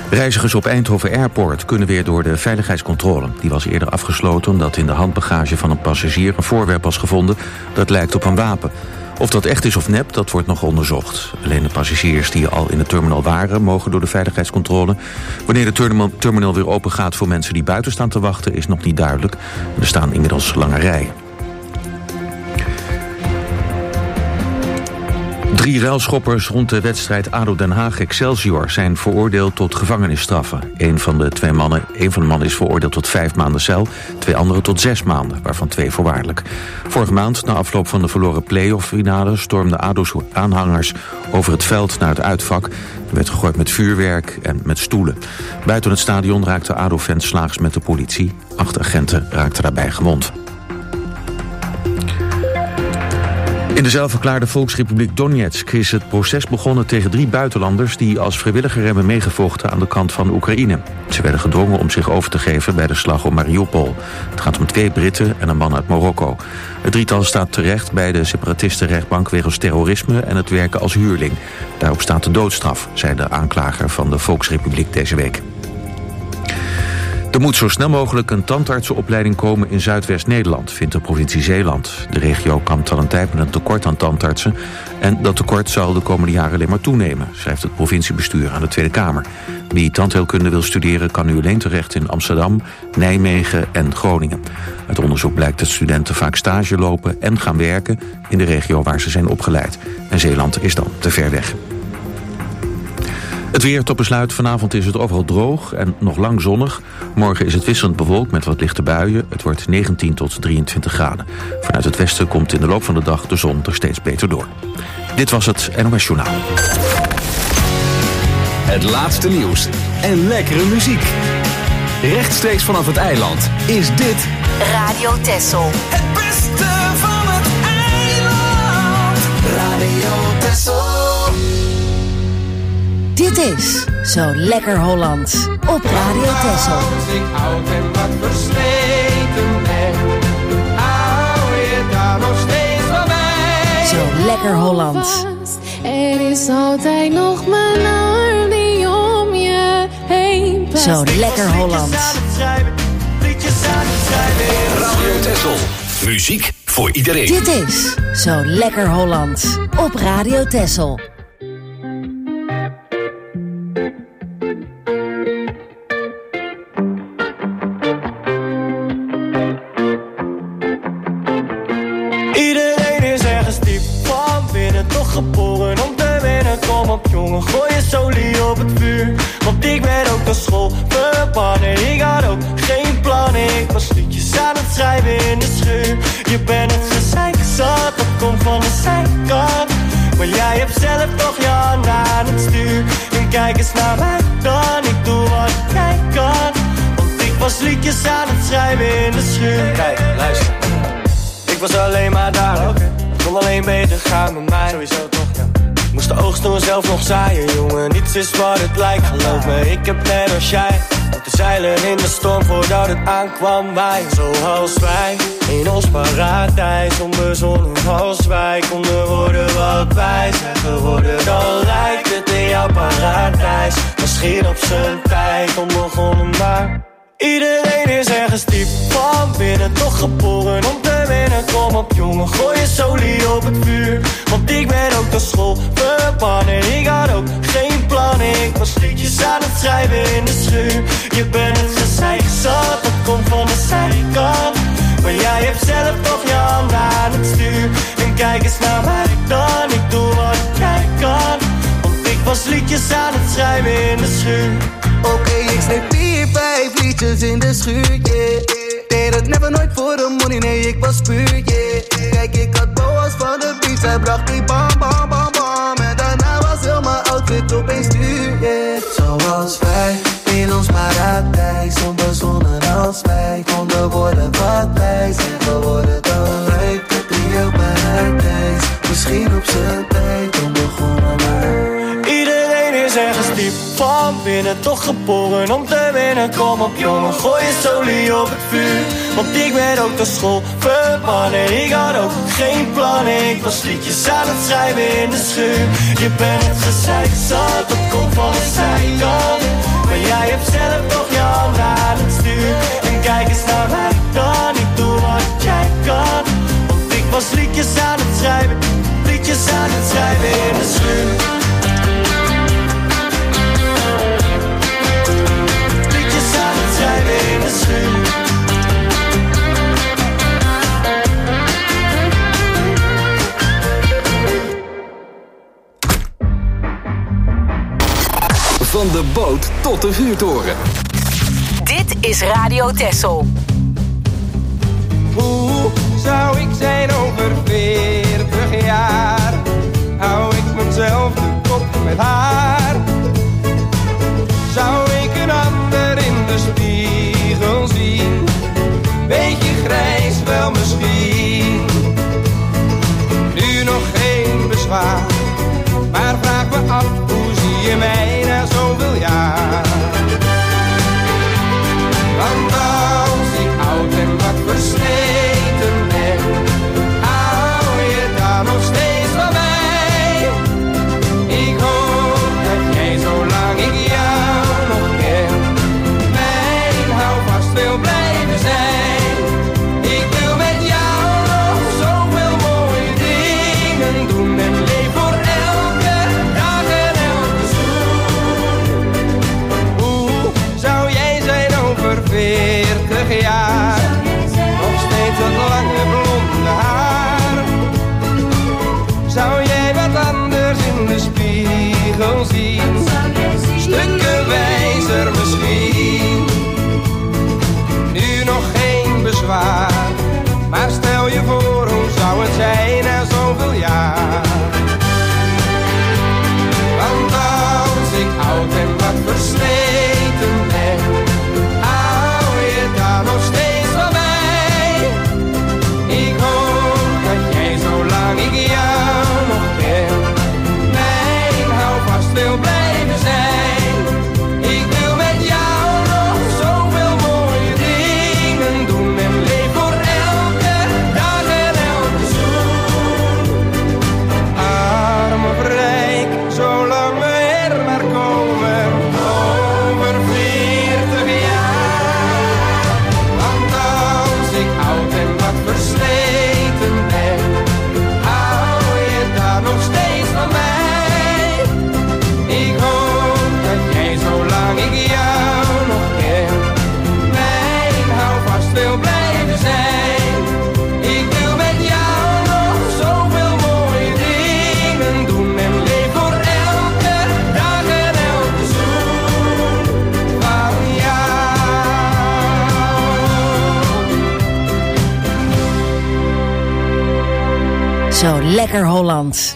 Reizigers op Eindhoven Airport kunnen weer door de veiligheidscontrole. Die was eerder afgesloten omdat in de handbagage van een passagier een voorwerp was gevonden dat lijkt op een wapen. Of dat echt is of nep, dat wordt nog onderzocht. Alleen de passagiers die al in de terminal waren mogen door de veiligheidscontrole. Wanneer de terminal weer open gaat voor mensen die buiten staan te wachten is nog niet duidelijk. Er staan inmiddels lange rijen. 3 ruilschoppers rond de wedstrijd ADO Den Haag-Excelsior zijn veroordeeld tot gevangenisstraffen. Een van de mannen is veroordeeld tot 5 maanden cel, 2 anderen tot 6 maanden, waarvan 2 voorwaardelijk. Vorige maand, na afloop van de verloren play-off finale, stormden ADO's aanhangers over het veld naar het uitvak. Er werd gegooid met vuurwerk en met stoelen. Buiten het stadion raakten ADO-fans slaags met de politie. 8 agenten raakten daarbij gewond. In de zelfverklaarde Volksrepubliek Donetsk is het proces begonnen tegen 3 buitenlanders die als vrijwilliger hebben meegevochten aan de kant van Oekraïne. Ze werden gedwongen om zich over te geven bij de slag om Mariupol. Het gaat om 2 Britten en een man uit Marokko. Het drietal staat terecht bij de separatistenrechtbank wegens terrorisme en het werken als huurling. Daarop staat de doodstraf, zei de aanklager van de Volksrepubliek deze week. Er moet zo snel mogelijk een tandartsenopleiding komen in Zuidwest-Nederland, vindt de provincie Zeeland. De regio kampt al een tijd met een tekort aan tandartsen en dat tekort zal de komende jaren alleen maar toenemen, schrijft het provinciebestuur aan de Tweede Kamer. Wie tandheelkunde wil studeren kan nu alleen terecht in Amsterdam, Nijmegen en Groningen. Uit onderzoek blijkt dat studenten vaak stage lopen en gaan werken in de regio waar ze zijn opgeleid. En Zeeland is dan te ver weg. Het weer tot besluit. Vanavond is het overal droog en nog lang zonnig. Morgen is het wisselend bewolkt met wat lichte buien. Het wordt 19 tot 23 graden. Vanuit het westen komt in de loop van de dag de zon er steeds beter door. Dit was het NOS Journaal. Het laatste nieuws en lekkere muziek. Rechtstreeks vanaf het eiland is dit Radio Texel. Het beste van het eiland. Radio Texel. Dit is Zo Lekker Hollands op Radio Texel. Als ik oud en wat versleten ben, hou je daar nog steeds van mij. Zo Lekker Hollands. Er is altijd nog mijn arm die om je heen past. Zo Lekker Hollands. Radio Texel. Muziek voor iedereen. Dit is Zo Lekker Hollands op Radio Texel. Geboren om te winnen, kom op jongen, gooi je solie op het vuur. Want ik ben ook naar school verbannen, ik had ook geen plannen. Ik was liedjes aan het schrijven in de schuur. Je bent het gezeik zat, dat komt van de zijkant. Maar jij hebt zelf toch je hand aan het stuur. En kijk eens naar mij dan, ik doe wat jij kan. Want ik was liedjes aan het schrijven in de schuur. Kijk, luister, ik was alleen maar daar, okay. Kon alleen beter gaan met mij. Sowieso toch, ja. Moest de oogst toen zelf nog zaaien, jongen. Niets is wat het lijkt, geloof me. Ik heb net als jij moeten zeilen in de storm voordat het aankwam waaien. Zoals wij in ons paradijs, onbezonnen als wij konden worden wat wij zijn geworden. Dan lijkt het in jouw paradijs misschien op zijn tijd onbegonnen, maar iedereen is ergens diep van binnen, toch geboren om te winnen. Kom op jongen, gooi je solie op het vuur. Want ik ben ook naar school verbannen, ik had ook geen plannen. Ik was liedjes aan het schrijven in de schuur. Je bent het gezeik zat, dat komt van de zijkant. Maar jij hebt zelf toch je hand aan het stuur. En kijk eens naar mij dan, ik doe wat jij kan. Want ik was liedjes aan het schrijven in de schuur. Oké, ik schreef 4, 5 liedjes in de schuur, yeah. Deed het never nooit voor de money, nee, ik was puur, yeah. Kijk, ik had boas van de beach, hij bracht die bam, bam, bam, bam. En daarna was heel mijn outfit opeens duur, yeah. Zoals wij, in ons paradijs, onbezonnen als wij konden worden wat wij zijn geworden. Dan lijkt het in jouw paradijs, misschien op zijn tijd onbegonnen, maar iedereen is ergens diep van binnen, toch geboren om te winnen. Kom op jongen, gooi je solie op het vuur. Want ik ben ook naar school verbannen, ik had ook geen plannen. Ik was liedjes aan het schrijven in de schuur. Je bent het gezeik zat, dat komt van de zijkant. Maar liedjes aan het schrijven in de schuur. Liedjes aan het schrijven in de schuur. Van de boot tot de vuurtoren. Dit is Radio Texel. Hoe zou ik zijn over 40 jaar? Hou ik mezelf de kop met haar? Zou ik een ander in de spiegel zien? Beetje grijs wel misschien. Nu nog geen bezwaar, maar vraag me af, hoe zie je mij na zoveel jaar? Want als ik oud en wat versleten ben, hou je dan nog steeds van mij? Ik hoop dat jij, zolang ik jou nog ken, mijn houvast wil blijven zijn. Ik wil met jou nog zoveel mooie dingen doen en leef voor elke dag en elke zoen. Hoe zou jij zijn over 40 jaar? Nog steeds dat lange blonde haar. Zou jij wat anders in de spiegel zien? Stukken wijzer misschien. Nu nog geen bezwaar, maar stel je voor, hoe zou het zijn na zoveel jaar? Want als ik oud en wat versleten ben, hou je dan nog steeds van mij? Ik hoop dat jij, zolang ik jou nog ken, mijn houvast wil blijven zijn. Ik wil met jou nog zoveel mooie dingen doen en leef voor elke dag en elke zoen. Arm of rijk, zolang we er maar komen, over 40 jaar. Want als ik oud en wat versleten ben, hou je dan nog steeds van mij? Ik hoop dat jij, zolang ik jou nog ken, mijn houvast wil blijven zijn. Ik wil met jou nog zoveel mooie dingen doen en leef voor elke dag en elke zoen van jou. Zo lekker Hollands.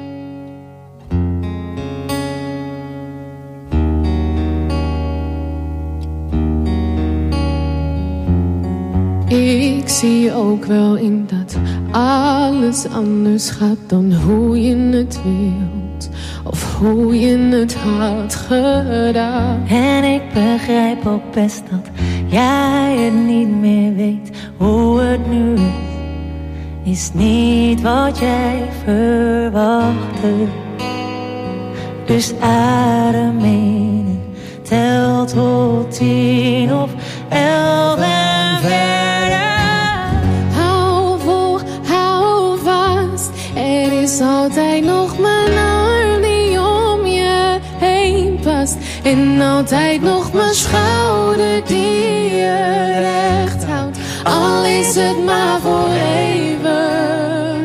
Ik zie ook wel in dat alles anders gaat dan hoe je het wilt, of hoe je het had gedaan. En ik begrijp ook best dat jij het niet meer weet. Hoe het nu is niet wat jij verwachtte. Dus adem in, tel tot 10 of 11 en verder. Hou vol, hou vast. Er is altijd nog mijn arm die om je heen past. En altijd nog mijn schouder die je recht houdt. Al is het maar voor even.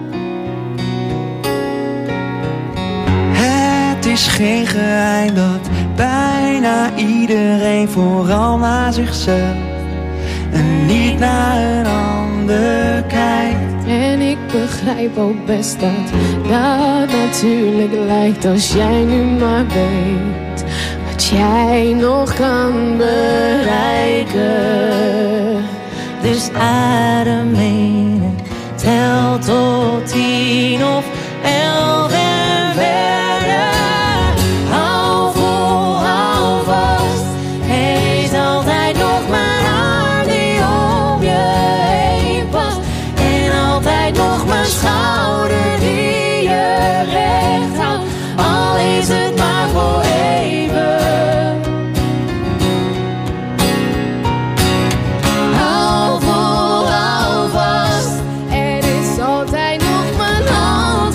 Het is geen geheim dat bijna iedereen vooral naar zichzelf en niet naar een ander kijkt. En ik begrijp ook best dat dat natuurlijk lijkt, als jij nu maar weet wat jij nog kan bereiken. Dus adem in, tel tot 10 of 11 en verder. Hou vol, hou vast. Er is altijd nog mijn arm die om je heen past. En altijd nog mijn schouder die je recht houdt. Al is het maar voor even. Hou vol, hou vast. Er is altijd nog mijn hand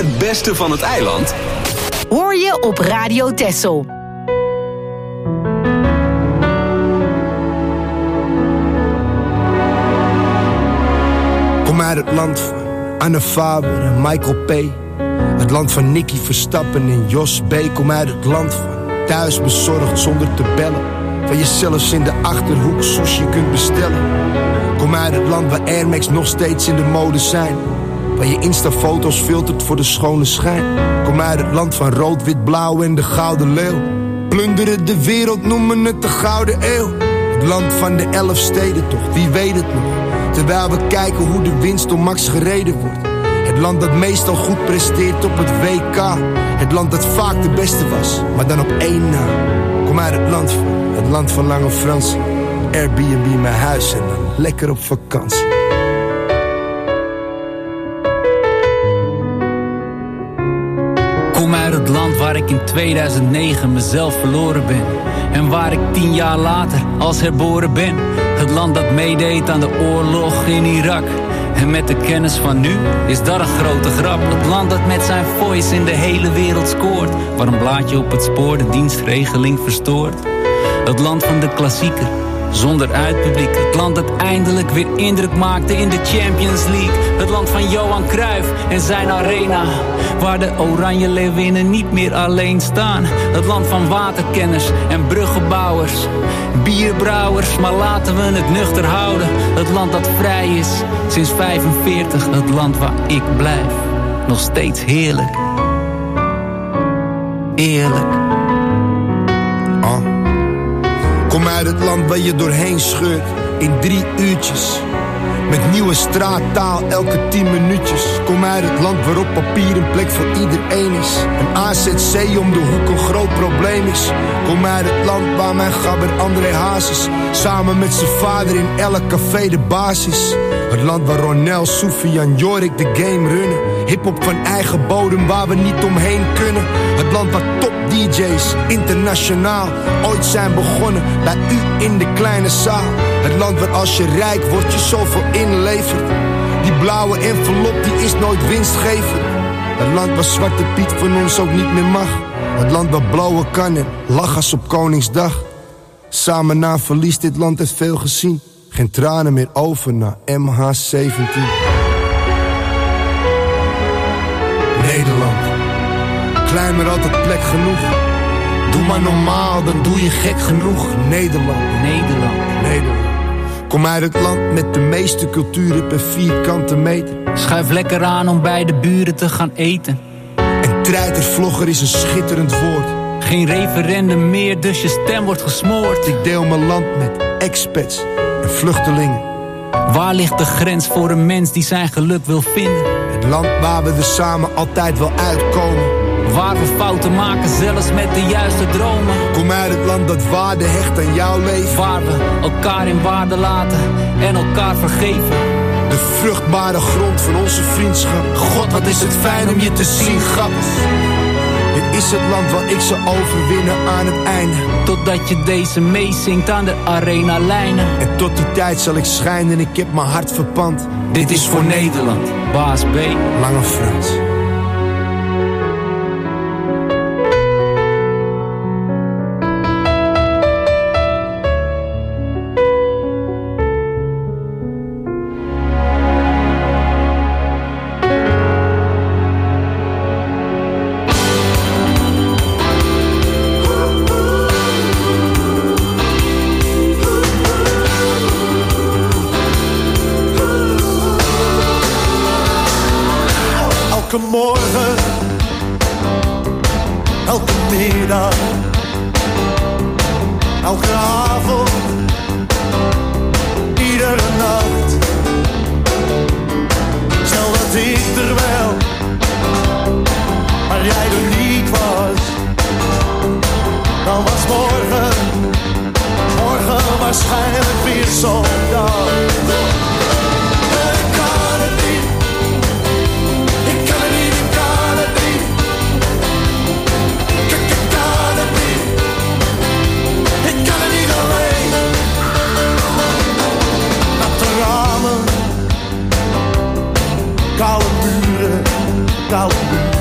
Het beste van het eiland Hoor je op Radio Texel. Kom uit het land van Anne Faber en Michael P. Het land van Nicky Verstappen en Jos B. Kom uit het land van thuis bezorgd zonder te bellen. Waar je zelfs in de Achterhoek sushi kunt bestellen. Kom uit het land waar Air Max nog steeds in de mode zijn. Waar je Insta-foto's filtert voor de schone schijn. Kom uit het land van rood, wit, blauw en de gouden leeuw. Plunderen de wereld, noemen het de gouden eeuw. Het land van de 11 steden toch, wie weet het nog. Terwijl we kijken hoe de winst door Max gereden wordt. Het land dat meestal goed presteert op het WK. Het land dat vaak de beste was, maar dan op één na. Kom uit het land van Lange Frans. Airbnb mijn huis en dan lekker op vakantie. Kom uit het land waar ik in 2009 mezelf verloren ben. En waar ik 10 jaar later als herboren ben. Het land dat meedeed aan de oorlog in Irak. En met de kennis van nu is dat een grote grap. Het land dat met zijn voice in de hele wereld scoort. Waar een blaadje op het spoor de dienstregeling verstoort. Het land van de klassieker, zonder uitpubliek. Het land dat eindelijk weer indruk maakte in de Champions League. Het land van Johan Cruijff en zijn arena. Waar de Oranje Leeuwinnen niet meer alleen staan. Het land van waterkenners en bruggenbouwers. Bierbrouwers, maar laten we het nuchter houden. Het land dat vrij is, sinds 45. Het land waar ik blijf, nog steeds heerlijk. Eerlijk. Kom uit het land waar je doorheen scheurt in 3 uurtjes. Met nieuwe straattaal elke 10 minuutjes. Kom uit het land waarop papier een plek voor iedereen is. Een AZC om de hoek een groot probleem is. Kom uit het land waar mijn gabber André Hazes samen met zijn vader in elk café de baas is. Het land waar Ronel, Soufiane, Jorik de game runnen. Hiphop van eigen bodem waar we niet omheen kunnen. Het land waar top DJ's internationaal ooit zijn begonnen. Bij u in de kleine zaal. Het land waar als je rijk wordt je zoveel inlevert. Die blauwe envelop die is nooit winstgevend. Het land waar Zwarte Piet van ons ook niet meer mag. Het land waar blowen kan en lach als op Koningsdag. Samen na verlies dit land heeft veel gezien. Geen tranen meer over naar MH17. Nederland, klein maar altijd plek genoeg. Doe maar normaal, dan doe je gek genoeg. Nederland. Kom uit het land met de meeste culturen per vierkante meter. Schuif lekker aan om bij de buren te gaan eten. En treitervlogger is een schitterend woord. Geen referendum meer, dus je stem wordt gesmoord. Ik deel mijn land met expats en vluchtelingen. Waar ligt de grens voor een mens die zijn geluk wil vinden? Het land waar we er samen altijd wel uitkomen. Waar we fouten maken, zelfs met de juiste dromen. Kom uit het land dat waarde hecht aan jouw leven. Waar we elkaar in waarde laten en elkaar vergeven. De vruchtbare grond van onze vriendschap. God, wat is het fijn om je te zien, grappig. Dit is het land waar ik zal overwinnen aan het einde. Totdat je deze meezingt aan de arenalijnen. En tot die tijd zal ik schijnen, ik heb mijn hart verpand. Dit is voor Nederland, Baas B. Lange Frans. Elke morgen, elke middag, elke avond, iedere nacht. Stel dat ik er wel, maar jij er niet was. Dan was morgen waarschijnlijk weer zo'n dag. Koude muren, koude muren.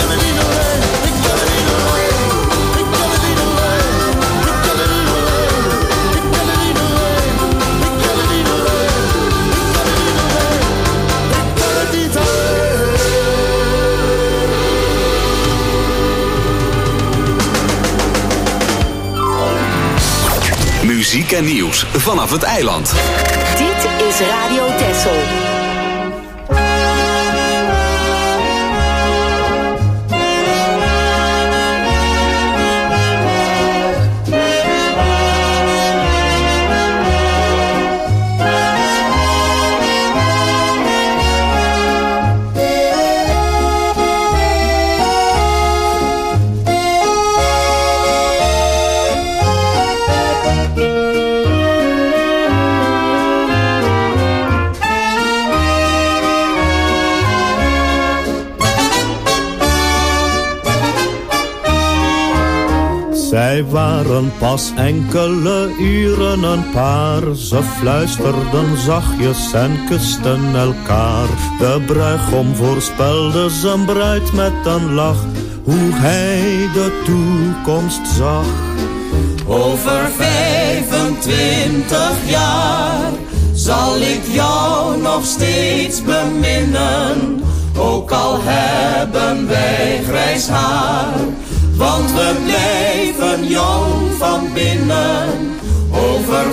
kan het niet alleen. Ik kan het niet alleen. Ik kan het niet alleen. Ik kan het niet alleen. Ik kan het niet alleen. Ik kan het niet alleen. Ik kan het niet alleen. Muziek en nieuws vanaf het eiland. Dit is Radio Texel. Zij waren pas enkele uren een paar. Ze fluisterden zachtjes en kusten elkaar. De bruigom voorspelde zijn bruid met een lach, hoe hij de toekomst zag. Over 25 jaar zal ik jou nog steeds beminnen. Ook al hebben wij grijs haar, want we blijven jong van binnen. Over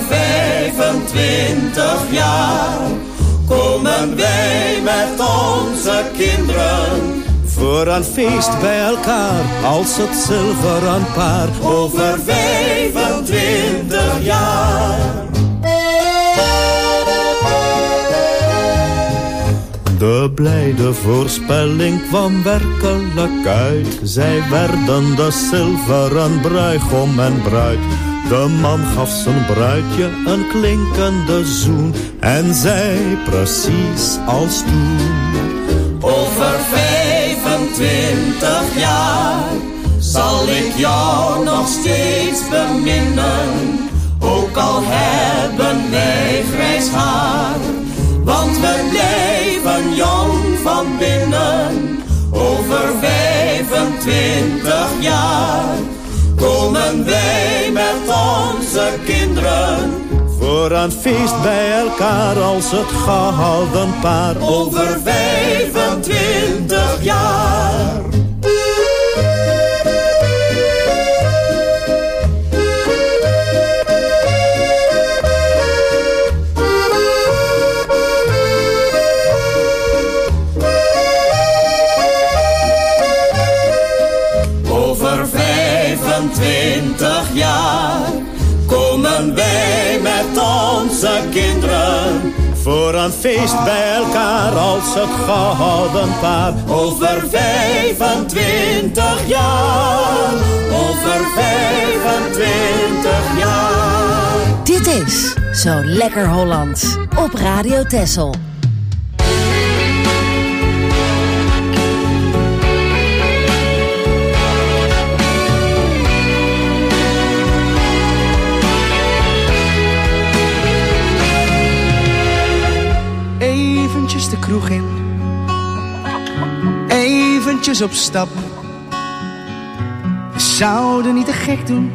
25 jaar komen wij met onze kinderen voor een feest bij elkaar, als het zilveren paar. Over 25 jaar. De blijde voorspelling kwam werkelijk uit. Zij werden de zilveren bruigom en bruid. De man gaf zijn bruidje een klinkende zoen en zei precies als toen. Over 25 jaar zal ik jou nog steeds beminnen. Ook al hebben wij grijs haar, 20 jaar komen wij met onze kinderen voor een feest bij elkaar als het gouden paar. over 25 jaar. Over 25 jaar komen wij met onze kinderen voor een feest bij elkaar als het gouden paar. over 25 jaar. Over 25 jaar. Dit is Zo Lekker Holland op Radio Texel. Eventjes de kroeg in, eventjes op stap. We zouden niet te gek doen,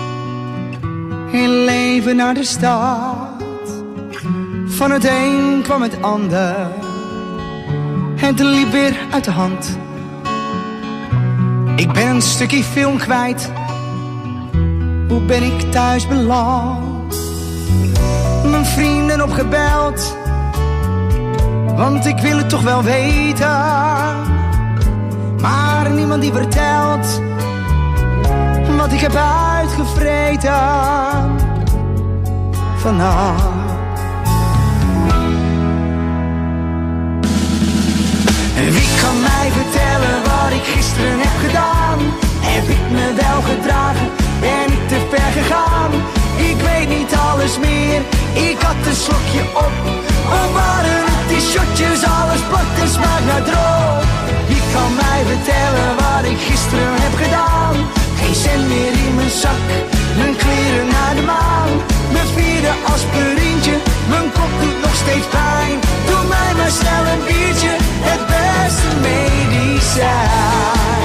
heel leven naar de stad. Van het een kwam het ander, het liep weer uit de hand. Ik ben een stukje film kwijt, hoe ben ik thuis beland? Mijn vrienden opgebeld, want ik wil het toch wel weten. Maar niemand die vertelt wat ik heb uitgevreten vannacht. Wie kan mij vertellen wat ik gisteren heb gedaan? Heb ik me wel gedragen? Ben ik te ver gegaan? Ik weet niet alles meer, ik had een slokje op. Of waren het die shotjes, alles plat en smaakt naar droog? Wie kan mij vertellen wat ik gisteren heb gedaan? Geen cent meer in mijn zak, mijn kleren naar de maan. Mijn vierde aspirintje, mijn kop doet nog steeds pijn. Doe mij maar snel een biertje, het beste medicijn.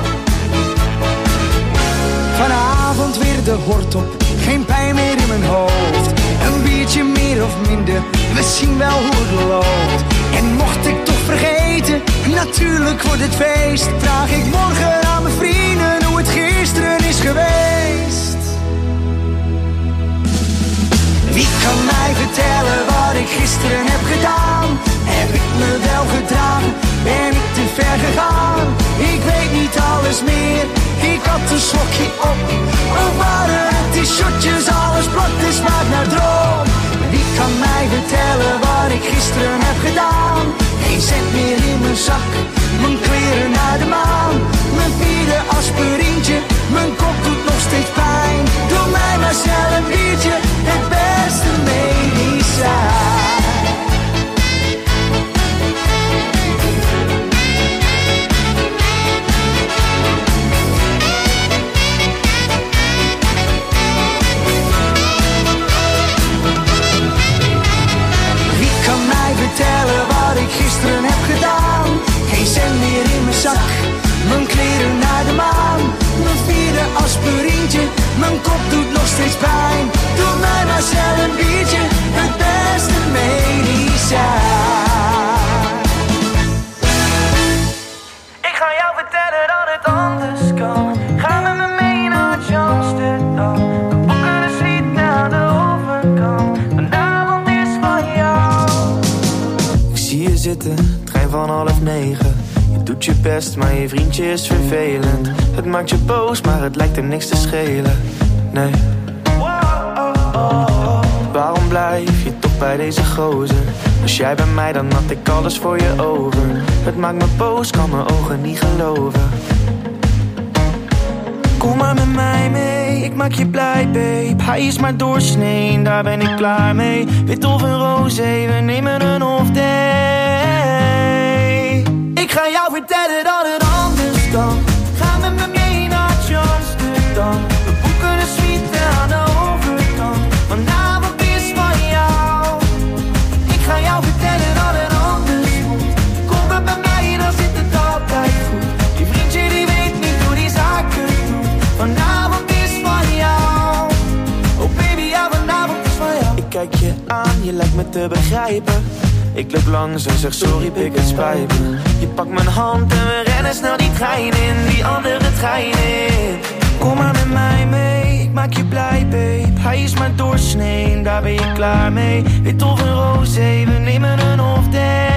Vanavond weer de hort op, geen pijn meer in mijn hoofd. Een biertje meer of minder, we zien wel hoe het loopt. En mocht ik toch vergeten, natuurlijk wordt het feest. Vraag ik morgen aan mijn vrienden hoe het gisteren is geweest. Wie kan mij vertellen wat ik gisteren heb gedaan? Heb ik me wel gedragen? Ben ik te ver gegaan? Ik weet niet alles meer, ik had een slokje op. Of waren het die shotjes, alles plat en smaakt naar droom? Wie kan mij vertellen wat ik gisteren heb gedaan? Geen cent meer in mijn zak, mijn kleren naar de maan. Mijn vierde aspirintje, mijn kop doet nog steeds pijn. Doe mij maar snel een biertje, het beste medicijn. Vertellen wat ik gisteren heb gedaan. Geen cent meer in mijn zak, mijn kleren naar de maan. Mijn vierde aspirintje, mijn kop doet nog steeds pijn. Doe mij maar snel een biertje, het beste medicijn. Ik ga jou vertellen dat het anders kan. Ga met me mee naar Amsterdam. We boeken een suite naar de overkant. Vanavond is van jou. Ik zie je zitten, trein van 8:30. Je doet je best, maar je vriendje is vervelend. Het maakt je boos, maar het lijkt hem niks te schelen. Nee. Waarom blijf je toch bij deze gozer? Was jij bij mij, dan had ik alles voor je over. Het maakt me boos, kan mijn ogen niet geloven. Kom maar met mij mee, ik maak je blij, babe. Hij is maar doorsnee, daar ben ik klaar mee. Wit of een roze, we nemen een off day. Ik ga jou vertellen dat het anders kan. Ga met me mee naar Amsterdam. We boeken een suite aan de overkant. Vanavond is van jou. Ik ga jou vertellen dat het anders moet. Kom maar bij mij, dan zit het altijd goed. Je vriendje die weet niet hoe die zou je lijkt me te begrijpen. Ik loop langs en zeg sorry, pik, het spijt me. Je pakt mijn hand en we rennen snel die trein in, die andere trein in. Kom maar met mij mee, ik maak je blij, babe. Hij is maar doorsnee, daar ben je klaar mee. Wit of een roze, we nemen een off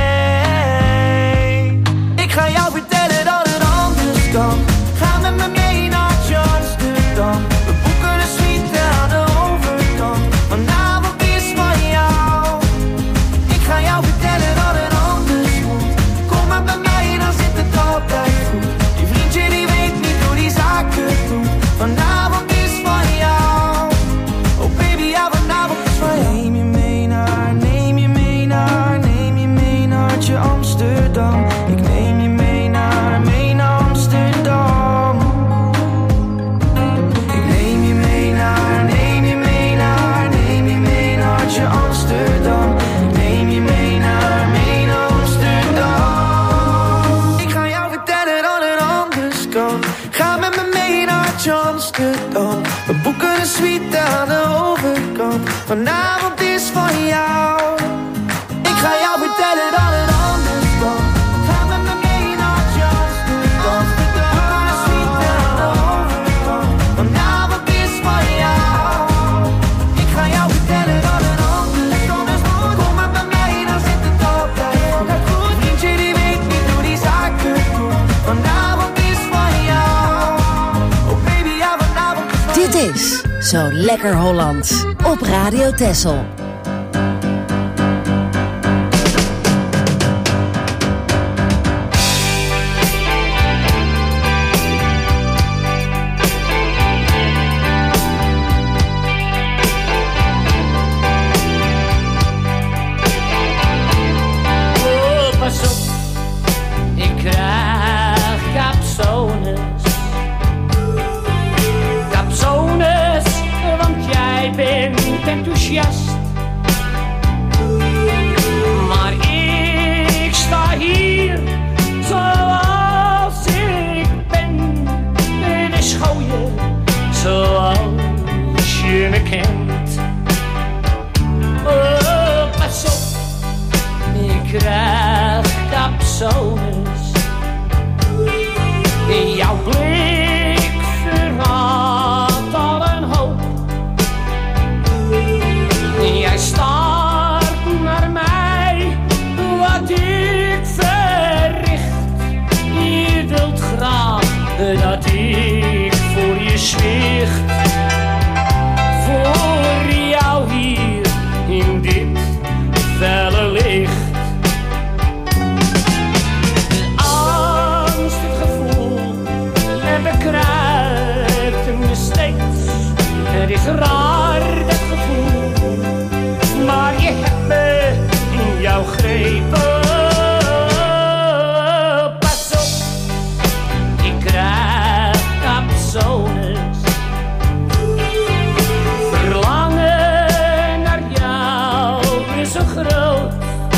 day. Ik ga jou vertellen dat het anders kan. Ga met me mee naar Amsterdam. We boeken een suite aan de overkant. Vanavond is van jou. Ik ga jou vertellen dat het anders moet. Kom maar bij mij, dan zit het altijd goed. Je vriendje die weet niet hoe die zaken doet. Vanavond is van jou. Oh baby, ja, vanavond is van jou. Neem je mee naar, neem je mee naar, neem je mee naar Amsterdam. Ik neem je mee naar Amsterdam. Ik neem je mee naar, neem je mee naar, neem je mee naar Amsterdam. Ik neem je mee naar Amsterdam. Ik ga jou vertellen dat het anders kan. Ga met me mee naar Amsterdam. We boeken een suite aan de overkant. Vanavond is van jou. Ik ga jou vertellen dat het anders kan. Ga met me mee naar Amsterdam. We boeken een suite aan de overkant. Vanavond is van jou. Ik ga jou vertellen dat het anders moet. Kom maar bij mij, dan zit het altijd goed. Vriendje die weet niet hoe die zaken doen. Vanavond is van jou. Oh baby, ja, vanavond is van jou. Dit is Zo Lekker Holland op Radio Texel. Pas op, ik krijg capsones. Capsones, want jij bent enthousiast. Maar ik sta hier zoals ik ben. Dus gooien zoals je me kent. Oh, pas op. Ik krijg capsones. In jouw blik verraadt al een hoop. Jij staart naar mij, wat ik verricht. Je wilt graag dat ik voor je zwicht. Voor jou hier in dit felle licht. De angst, het gevoel, en bekruipt me steeds. Het is raar, dat gevoel, maar je hebt me in jouw greep. Pas op, ik krijg capsones. Verlangen naar jou is zo groot.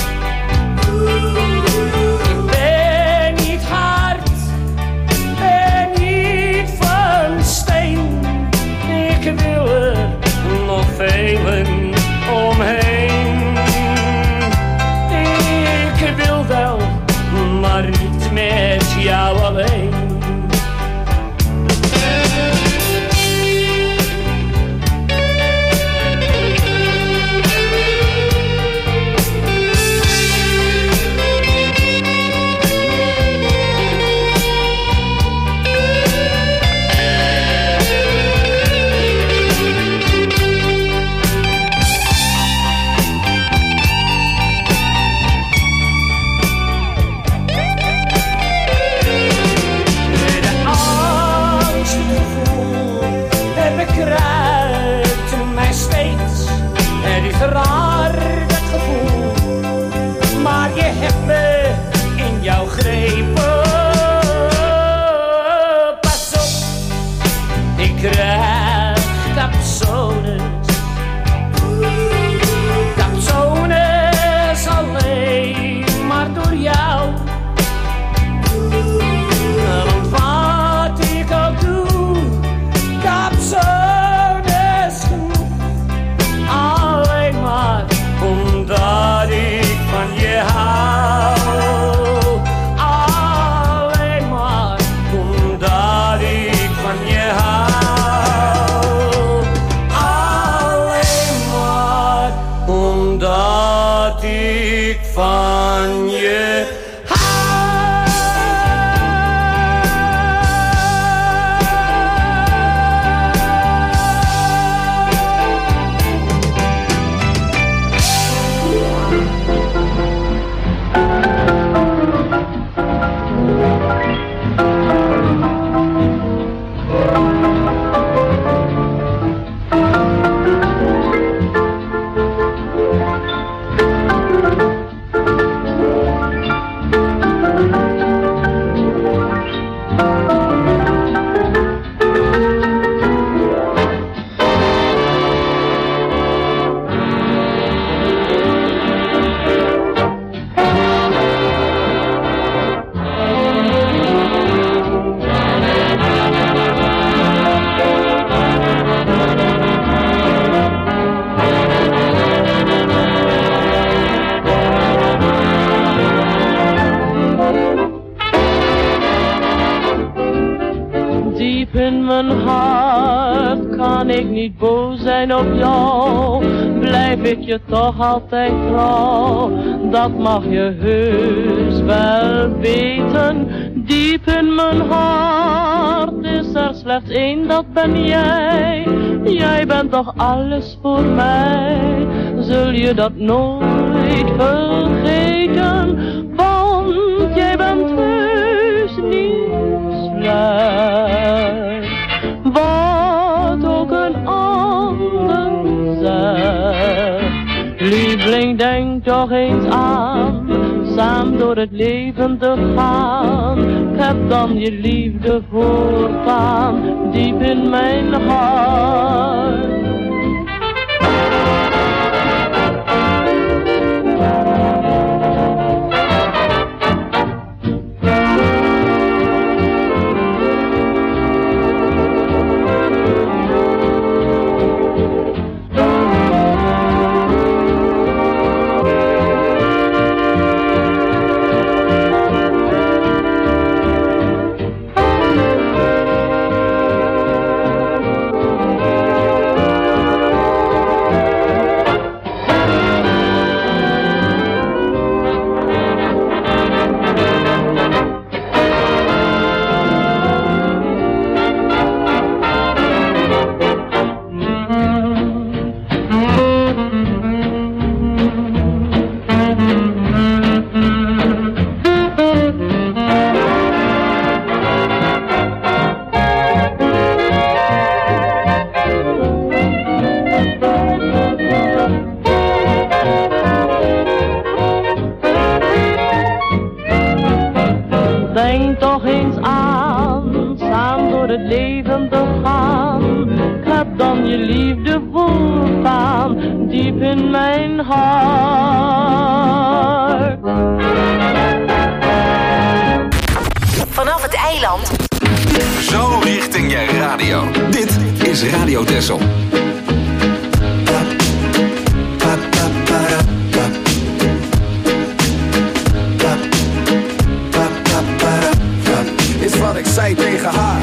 Ik ben niet hard, ben niet van steen. Ik wil er nog velen omheen. Ik wil wel, maar niet met jou alleen. Raar dat gevoel, maar je hebt me in jouw greep. Pas op, ik krijg capsones. Capsones alleen maar door jou. Want wat ik ook doe, capsones genoeg. Alleen maar dat ik van je op jou, blijf ik je toch altijd trouw. Dat mag je heus wel weten. Diep in mijn hart is er slechts één, dat ben jij. Jij bent toch alles voor mij. Zul je dat nooit vergeten? Want jij bent heus niet slecht. Wat ook een ander zegt. Lieveling, denk toch eens aan, samen door het leven te gaan. Ik heb dan je liefde voortaan, diep in mijn hart. Zo richting je radio. Dit is Radio Texel. Is wat ik zei tegen haar.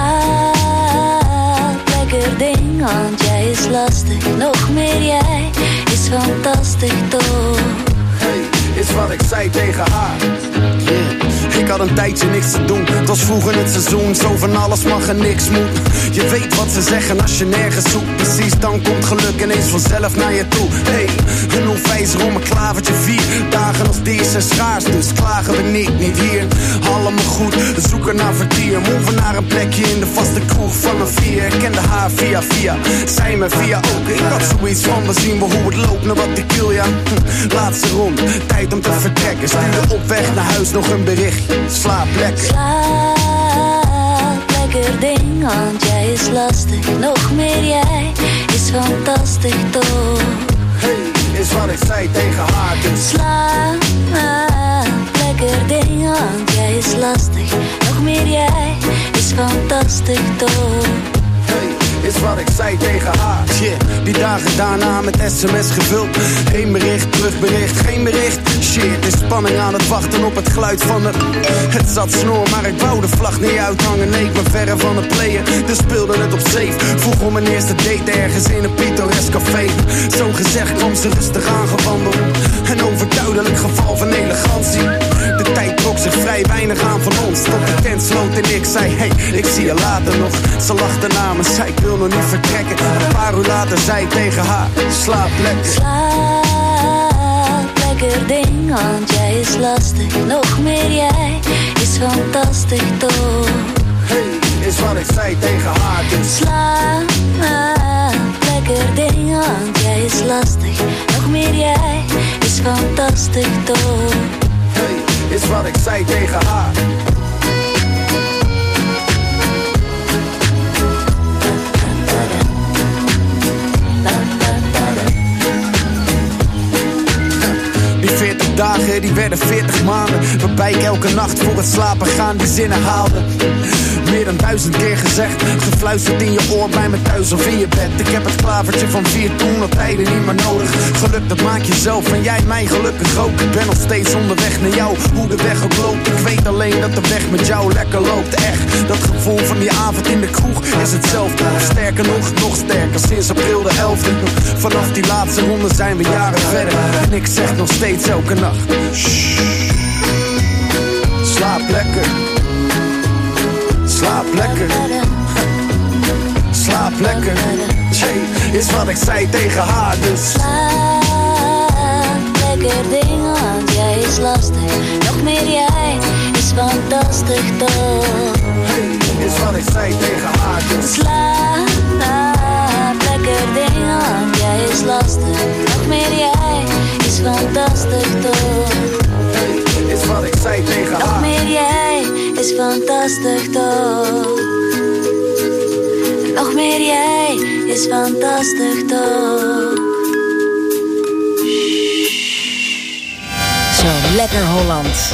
Slaap, lekker ding, want jij is lastig. Nog meer jij is fantastisch toch. Hey, is wat ik zei tegen haar. Ik had een tijdje niks te doen. Het was vroeg in het seizoen, zo van alles mag en niks moet. Je weet wat ze zeggen als je nergens zoekt. Precies, dan komt geluk ineens vanzelf naar je toe. Hey, een 05 om een klavertje 4. Dagen als deze zijn schaars, dus klagen we niet hier. Allemaal goed, we zoeken naar vertier. Moven naar een plekje in de vaste kroeg van een 4. Ik kende haar via, zij me via ook. Ik had zoiets van, we zien wel hoe het loopt, naar wat ik wil, ja. Laatste ronde, tijd om te vertrekken. Stuurde op weg naar huis nog een bericht. Slaap lekker. Slaap, lekker ding, want jij is lastig. Nog meer jij is fantastisch toch. Hey, is wat ik zei tegen haar dus. Slaap, lekker ding, want jij is lastig. Nog meer jij is fantastisch toch. Hey, is wat ik zei tegen haar. Shit, die dagen daarna met sms gevuld. Heen bericht, terugbericht, geen bericht. Shit, is spanning aan het wachten op het geluid van de... Het zat snor, maar ik wou de vlag niet uithangen. Nee, ik ben verre van het playen, dus speelde het op safe. Vroeg om mijn eerste date ergens in een pittoresk café. Zo gezegd kwam ze rustig aangewandeld. Een overduidelijk geval van elegantie. De tijd trok zich vrij weinig aan van ons. Tot de tent sloot en ik zei, hey, ik zie je later nog. Ze lachte na me, zei ik wil nog niet vertrekken. Een paar uur later zei ik tegen haar, slaap lekker. Slaap lekker ding, want jij is lastig. Nog meer jij is fantastisch toch. Hey, is wat ik zei tegen haar dus. Slaap lekker ding, want jij is lastig. Nog meer jij is fantastisch toch. Hey, is wat ik zei tegen haar. Die 40 dagen, die werden 40 maanden. Waarbij ik elke nacht voor het slapen gaan die zinnen haalde. Meer dan 1000 keer gezegd, gefluisterd in je oor bij me thuis of in je bed. Ik heb het klavertje van 4 toen al tijden niet meer nodig. Geluk dat maak je zelf en jij mij gelukkig ook. Ik ben nog steeds onderweg naar jou, hoe de weg ook loopt. Ik weet alleen dat de weg met jou lekker loopt. Echt, dat gevoel van die avond in de kroeg is hetzelfde. Sterker nog sterker, sinds april de 11e. Vanaf die laatste ronde zijn we jaren verder. En ik zeg nog steeds elke nacht, shh, slaap lekker. Slaap lekker, slaap lekker. Jay, is wat ik zei tegen haar dus. Slaap lekker ding, want jij is lastig. Nog meer jij is fantastisch toch. Hey, is wat ik zei tegen haar dus. Slaap lekker ding, want jij is lastig. Nog meer jij is fantastisch toch. Hey, is wat ik zei tegen haar. Nog meer jij is fantastisch toch. Nog meer jij is fantastisch toch. Zo lekker Holland.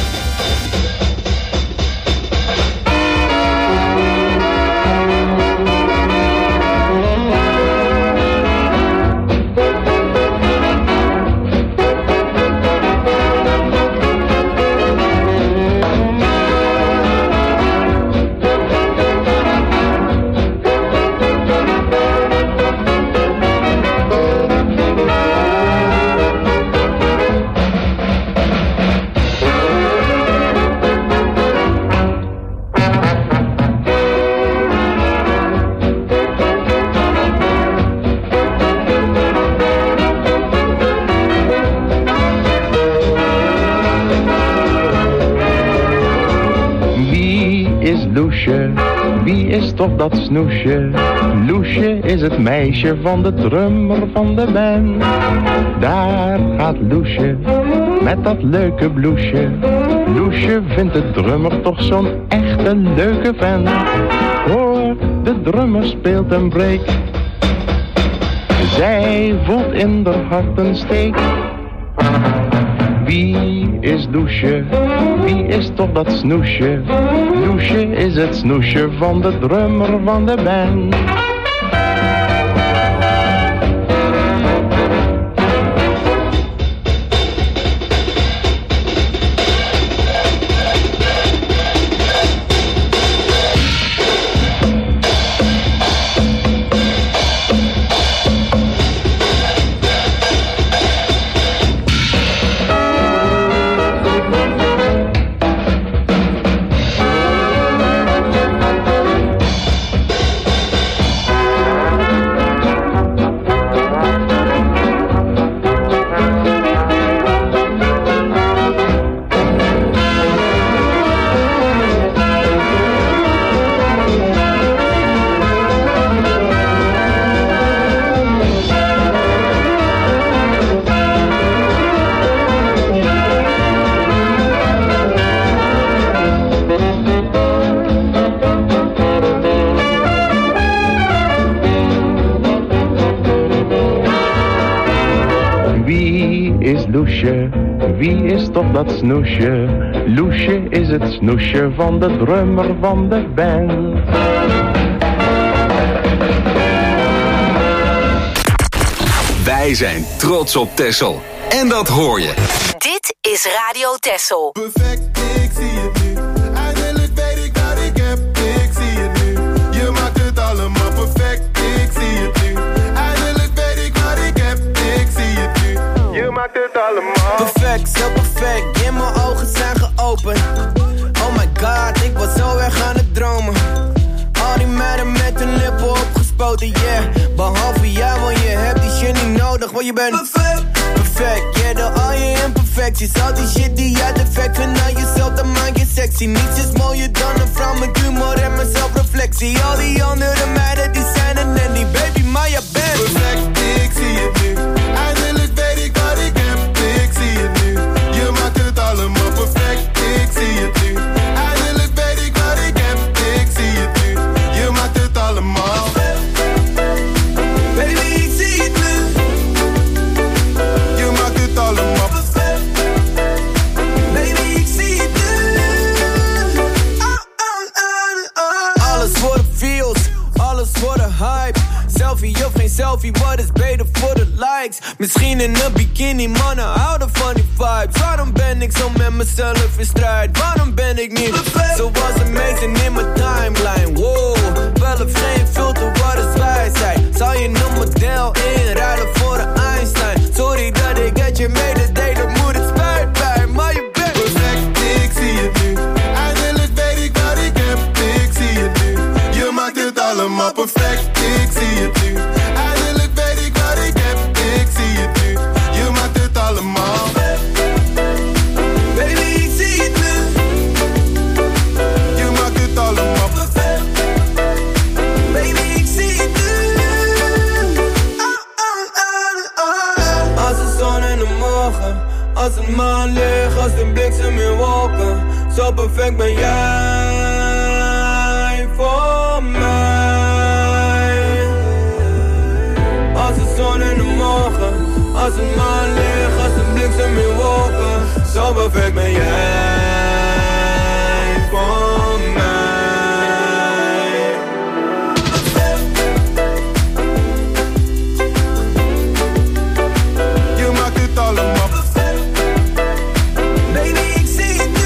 Wie is toch dat snoesje? Loesje is het meisje van de drummer van de band. Daar gaat Loesje met dat leuke bloesje. Loesje vindt de drummer toch zo'n echte leuke vent. Hoor, de drummer speelt een break. Zij voelt in haar hart een steek. Wie is Loesje? Wie is toch dat snoesje? Loesje is het snoesje van de drummer van de band. Wie is toch dat snoesje? Loesje is het snoesje van de drummer van de band. Wij zijn trots op Texel. En dat hoor je. Dit is Radio Texel. Perfect, ik zie het nu. Eindelijk weet ik wat ik heb, ik zie het nu. Je maakt het allemaal perfect, ik zie het nu. Eindelijk weet ik wat ik heb, ik zie het nu. Je maakt het allemaal perfect, zo perfect. In mijn ogen zijn geopend. Oh my god, ik was zo erg aan het dromen. Al die meiden met hun lippen opgespoten, yeah. Behalve jij, want je hebt die shit niet nodig, want je bent perfect. Perfect, yeah, door al je imperfecties. Al die shit die jij defect vindt aan jezelf, dan maak je sexy. Niets is mooier dan een vrouw met humor en mijn zelfreflectie. Al die andere meiden die zijn een nanny, baby, maar je bent perfect, ik zie het nu. Eindelijk weet ik wat ik heb, ik zie het nu. Je maakt het allemaal perfect, ik zie het nu. Eindelijk weet ik wat ik heb, ik zie het nu. Je maakt het allemaal baby, ik zie het nu. Je maakt het allemaal baby, ik zie het nu. Alles voor de feels, alles voor de hype. Selfie of geen selfie, wat is beter voor de likes? Misschien in een bikini, mannen houden van die vibes. Waarom ben ik zo met mezelf in strijd? Waarom ben ik niet zoals amazing in mijn timeline? Wow, wel of geen filter, wat is wijsheid? Zal je een model inruilen voor een Einstein? Sorry dat ik het je mededelen, moet het spijt bij, maar je bent perfect, ik zie het nu. Eindelijk weet ik wat ik heb, ik zie het nu. Je maakt het allemaal perfect, ik zie het nu. Eindelijk weet ik wat ik heb, ik zie het nu. Je maakt het allemaal baby, ik zie het nu. Je maakt het allemaal baby, ik zie het nu. Als de zon in de morgen, als de maan ligt, als de bliksem in wolken. Zo perfect ben jij voor mij. Als de zon in de morgen, als de maan ligt, als de bliksem in wolken. Zo perfect ben jij voor mij. Je maakt het allemaal baby, ik zie het nu.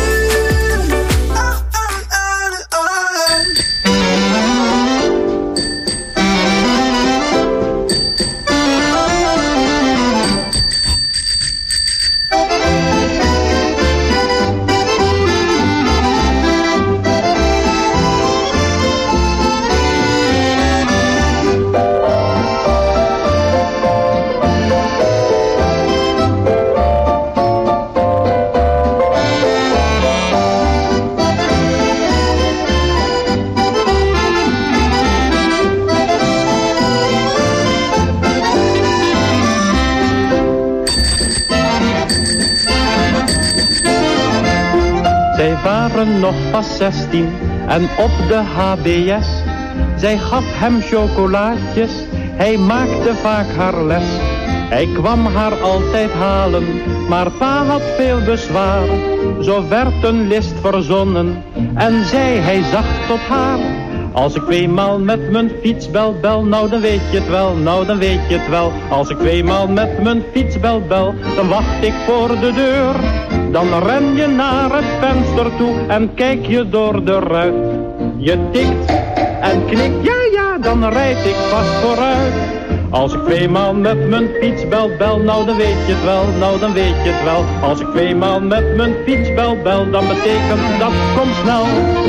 Zij waren nog pas 16 en op de HBS. Zij gaf hem chocolaatjes, hij maakte vaak haar les. Hij kwam haar altijd halen, maar pa had veel bezwaar. Zo werd een list verzonnen en zei hij zacht tot haar: als ik tweemaal met mijn fiets bel, nou dan weet je het wel, nou dan weet je het wel. Als ik tweemaal met mijn fiets bel, dan wacht ik voor de deur. Dan ren je naar het venster toe en kijk je door de ruit. Je tikt en knikt, ja, dan rijd ik vast vooruit. Als ik tweemaal met mijn fiets bel, nou dan weet je het wel, nou dan weet je het wel. Als ik tweemaal met mijn fiets bel, dan betekent dat kom snel.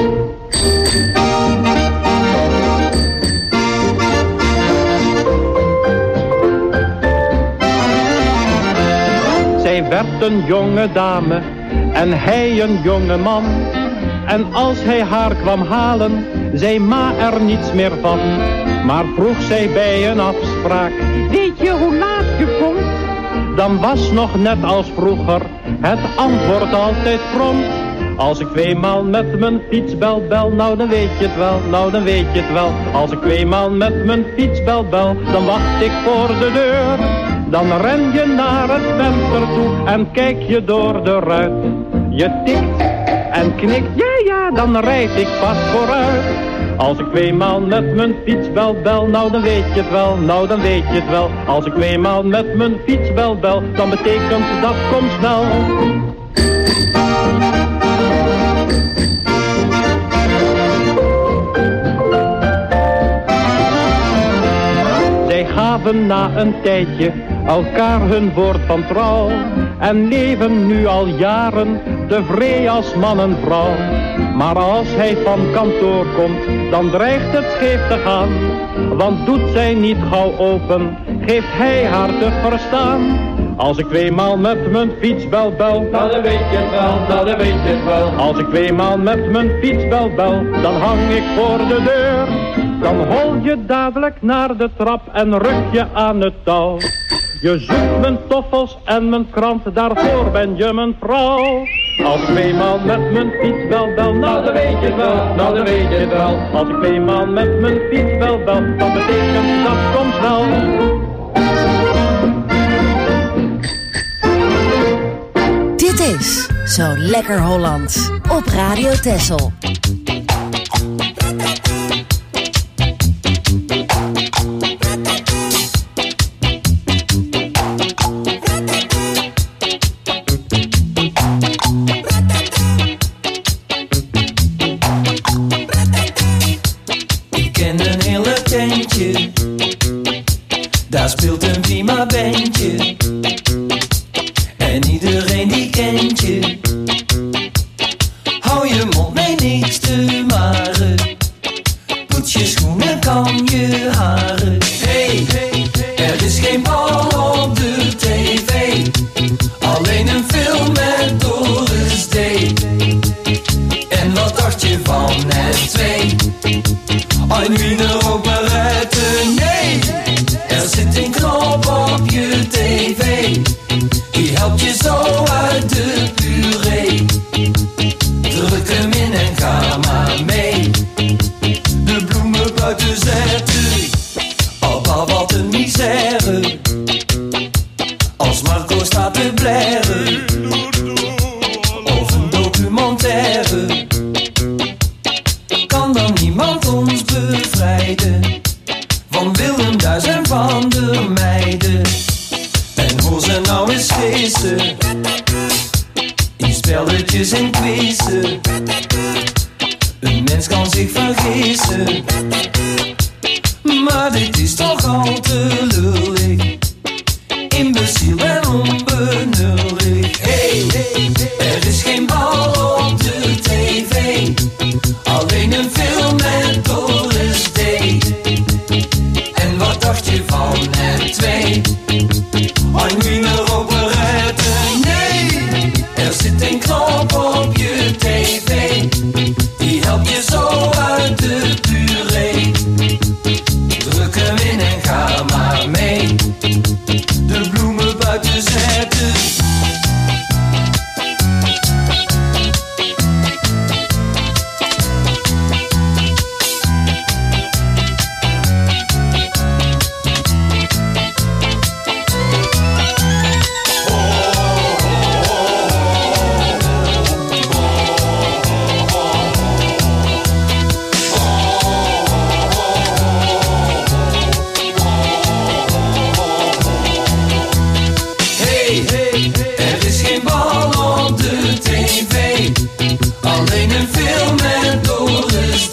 Zij werd een jonge dame en hij een jonge man. En als hij haar kwam halen, zei ma er niets meer van. Maar vroeg zij bij een afspraak: weet je hoe laat je komt? Dan was nog net als vroeger het antwoord altijd prompt: als ik tweemaal met mijn fiets bel, nou dan weet je het wel, nou dan weet je het wel. Als ik tweemaal met mijn fiets bel, dan wacht ik voor de deur. Dan ren je naar het venster toe en kijk je door de ruit. Je tikt en knikt, ja, dan rijd ik vast vooruit. Als ik tweemaal met mijn fiets bel, nou dan weet je het wel, nou dan weet je het wel. Als ik tweemaal met mijn fiets bel, dan betekent dat kom snel. Zij gaven na een tijdje elkaar hun woord van trouw en leven nu al jaren tevreden als man en vrouw. Maar als hij van kantoor komt, dan dreigt het scheef te gaan. Want doet zij niet gauw open, geeft hij haar te verstaan. Als ik tweemaal met mijn fiets bel, nou dan weet je het wel, nou dan weet je het wel. Als ik tweemaal met mijn fiets bel, dan hang ik voor de deur. Dan hol je dadelijk naar de trap en ruk je aan het touw. Je zoekt mijn toffels en mijn krant, daarvoor ben je mijn vrouw. Als ik tweemaal met mijn fiets bel, nou dan weet je het wel, nou dan weet je het wel. Als ik tweemaal met mijn fiets bel, dan betekent dat kom snel. Dit is Zo Lekker Holland op Radio Texel. Daar speelt een prima bandje en iedereen die kent je. Hou je mond, nee niks te maren. Poets je schoenen, kam je haren. Hey, er is geen bal op de tv, alleen een film met Doris D. En wat dacht je van het 2? Een wiener operette, nee. Er zit een knop op je tv, die helpt je zo uit de puree. Druk hem in en ga maar mee. De bloemen buiten zetten, Abba wat een misère. Als Marco staat te blaren, of een documentaire, kan dan niemand ons bevrijden van Willem Duis en van de meiden. En hoor ze nou eens feesten in spelletjes en quizzen. Een mens kan zich vergissen, maar dit is toch al te lullig. Imbeciel en onbenullig. Hey, er is geen bal op de tv, alleen een film met Doris D. En wat dacht je van het 2? Een wiener operette, nee. Er zit een knop op je tv, die helpt je zo uit de puree. Druk hem in en ga maar mee. De bloemen buiten zetten. Er is geen bal op de tv, alleen een film met Doris D.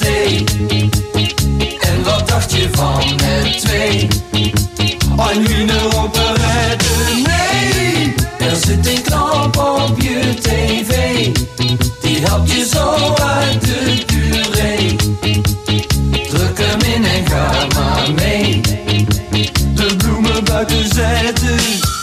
En wat dacht je van het 2? Een wiener operette, nee. Er zit een knop op je tv, die helpt je zo uit de puree. Druk hem in en ga maar mee. De bloemen buiten zetten.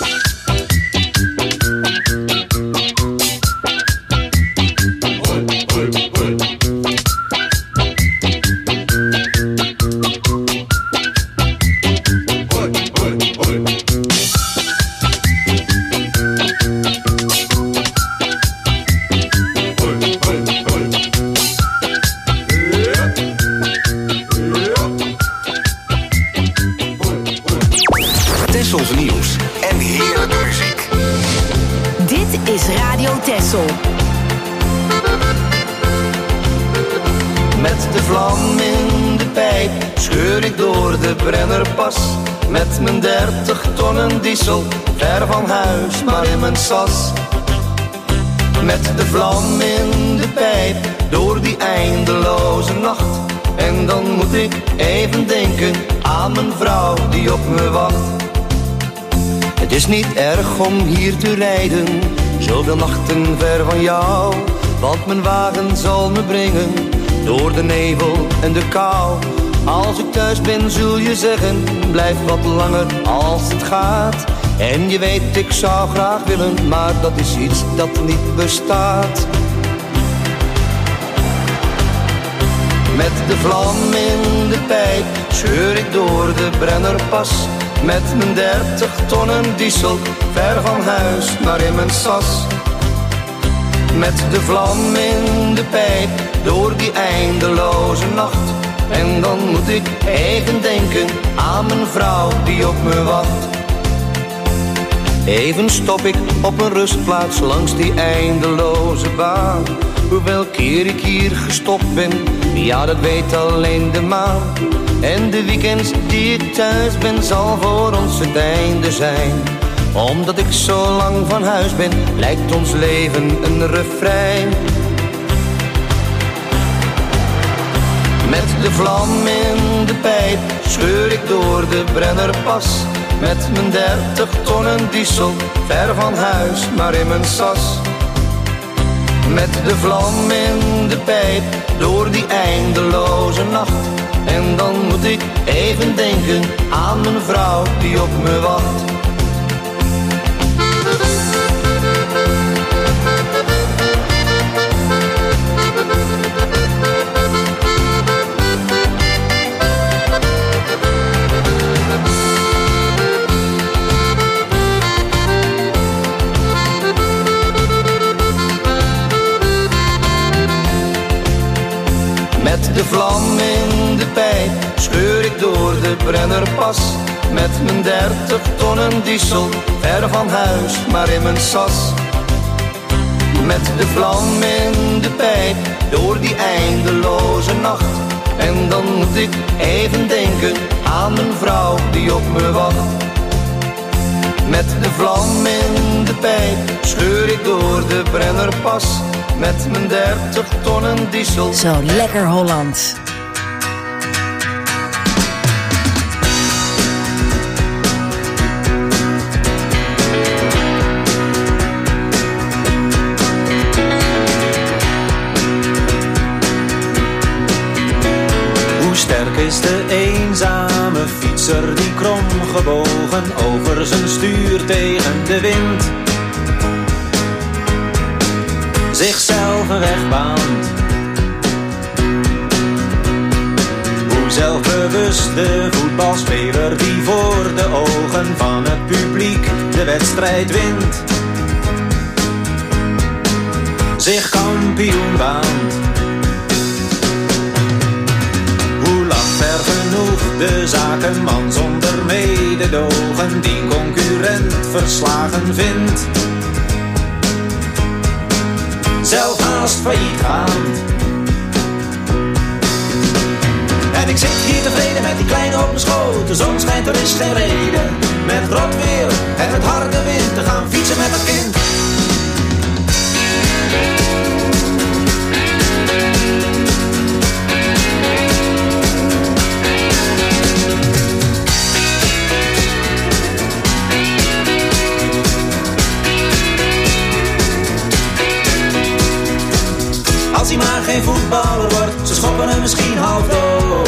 Tessels nieuws en heerlijke muziek. Dit is Radio Texel. Met de vlam in ik door de Brennerpas met mijn 30 tonnen diesel, ver van huis maar in mijn sas. Met de vlam in de pijp, door die eindeloze nacht. En dan moet ik even denken aan mijn vrouw die op me wacht. Het is niet erg om hier te rijden, zoveel nachten ver van jou. Want mijn wagen zal me brengen, door de nevel en de kou. Als ik thuis ben zul je zeggen, blijf wat langer als het gaat. En je weet ik zou graag willen, maar dat is iets dat niet bestaat. Met de vlam in de pijp scheur ik door de Brennerpas. Met mijn 30 tonnen diesel, ver van huis maar in mijn sas. Met de vlam in de pijp, door die eindeloze nacht. En dan moet ik even denken aan mijn vrouw die op me wacht. Even stop ik op een rustplaats langs die eindeloze baan. Hoeveel keer ik hier gestopt ben, ja dat weet alleen de maan. En de weekends die ik thuis ben, zal voor ons het einde zijn. Omdat ik zo lang van huis ben, lijkt ons leven een refrein. Met de vlam in de pijp scheur ik door de Brennerpas. Met mijn 30 tonnen diesel, ver van huis maar in mijn sas. Met de vlam in de pijp, door die eindeloze nacht. En dan moet ik even denken aan mijn vrouw die op me wacht. Met de vlam in de pijp scheur ik door de Brennerpas. Met mijn 30 tonnen diesel, ver van huis maar in mijn sas. Met de vlam in de pijp, door die eindeloze nacht. En dan moet ik even denken aan mijn vrouw die op me wacht. Met de vlam in de pijp scheur ik door de Brennerpas. Met mijn 30 tonnen diesel. Zo lekker Holland. Hoe sterk is de eenzame fietser die kromgebogen over zijn stuur tegen de wind zichzelf een weg baant. Hoe zelfbewust de voetbalspeler die voor de ogen van het publiek de wedstrijd wint, zich kampioen baant. Hoe lacht er genoeg de zakenman zonder mededogen die concurrent verslagen vindt, zelf haast failliet gaan. En ik zit hier tevreden met die kleine op mijn schoot. De zon schijnt, er is geen reden met rot weer en met harde wind te gaan fietsen met het kind. Als hij maar geen voetballer wordt, ze schoppen hem misschien half dood.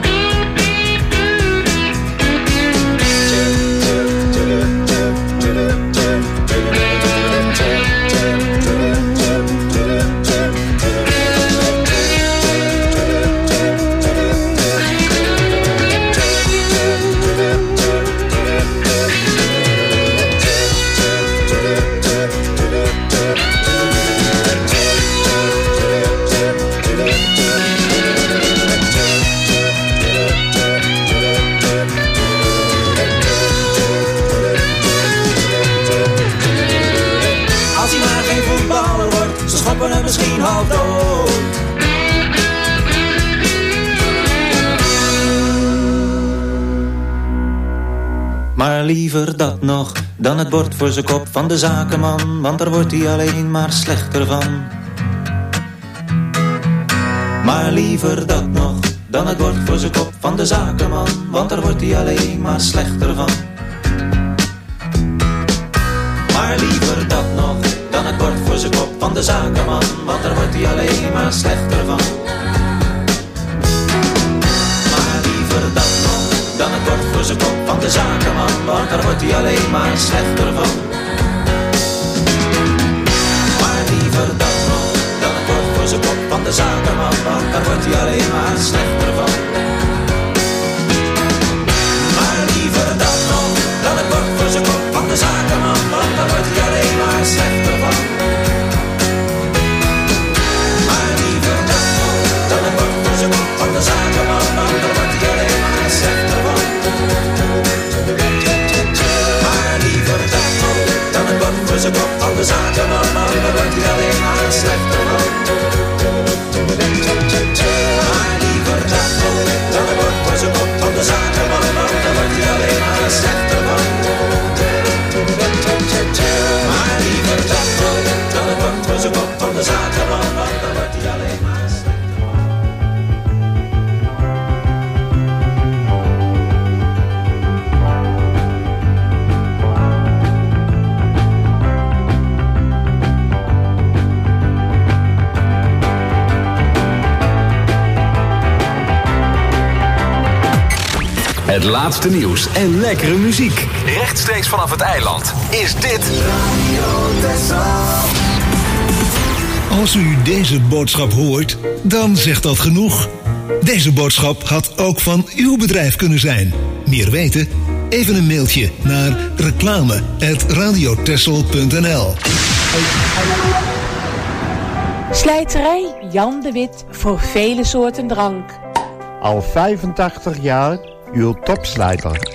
Misschien half dood. Maar liever dat nog dan het bord voor zijn kop van de zakenman, want daar wordt hij alleen maar slechter van. Maar liever dat nog dan het bord voor zijn kop van de zakenman, want daar wordt hij alleen maar slechter van. Maar liever dat nog dan het bord voor zijn kop van de zakenman, want daar wordt hij alleen maar slechter van. Maar liever dat nog dan het bord voor zijn kop van de zakenman, want daar wordt hij alleen maar slechter van. Maar liever dat nog dan het bord voor zijn kop van de zakenman, want daar wordt hij alleen maar slechter van. Maar liever dat nog dan het bord voor zijn kop van de zakenman, want daar wordt hij alleen maar slechter van. Maar liever dat nog dan het bord voor zijn kop van de zakenman, want daar wordt hij alleen maar slechter van. Maar liever dat nog dan het bord voor zijn kop van de zakenman, want daar wordt hij alleen maar slechter van. Maar liever dat nog dan het bord voor zijn kop van de zakenman, want daar wordt hij alleen maar slechter van. Maar liever dat nog dan het bord voor zijn kop van de zakenman, want daar wordt hij alleen maar slechter Het laatste nieuws en lekkere muziek. Rechtstreeks vanaf het eiland is dit Radio Texel. Als u deze boodschap hoort, dan zegt dat genoeg. Deze boodschap had ook van uw bedrijf kunnen zijn. Meer weten? Even een mailtje naar reclame@radiotexel.nl. Slijterij Jan de Wit voor vele soorten drank. Al 85 jaar uw topslijter.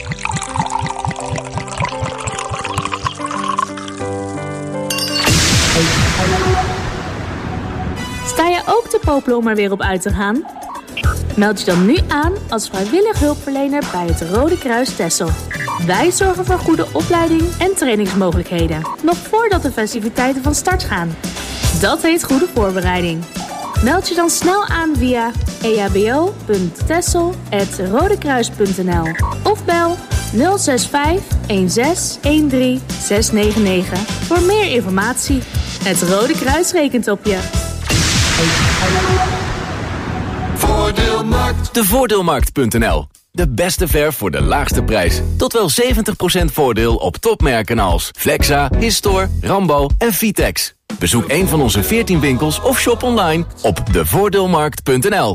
Sta je ook te popelen om er weer op uit te gaan? Meld je dan nu aan als vrijwillig hulpverlener bij het Rode Kruis Texel. Wij zorgen voor goede opleiding en trainingsmogelijkheden, nog voordat de festiviteiten van start gaan. Dat heet goede voorbereiding. Meld je dan snel aan via eabo.texel@rodekruis.nl of bel 065 16 13 699 voor meer informatie. Het Rode Kruis rekent op je. Voordeelmarkt. De Voordeelmarkt.nl. De beste verf voor de laagste prijs. Tot wel 70% voordeel op topmerken als Flexa, Histor, Rambo en Vitex. Bezoek een van onze 14 winkels of shop online op devoordeelmarkt.nl.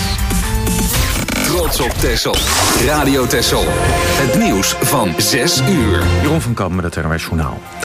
Trots op Texel. Radio Texel. Het nieuws van 6 uur. Jeroen van Kamp met het NOS Journaal.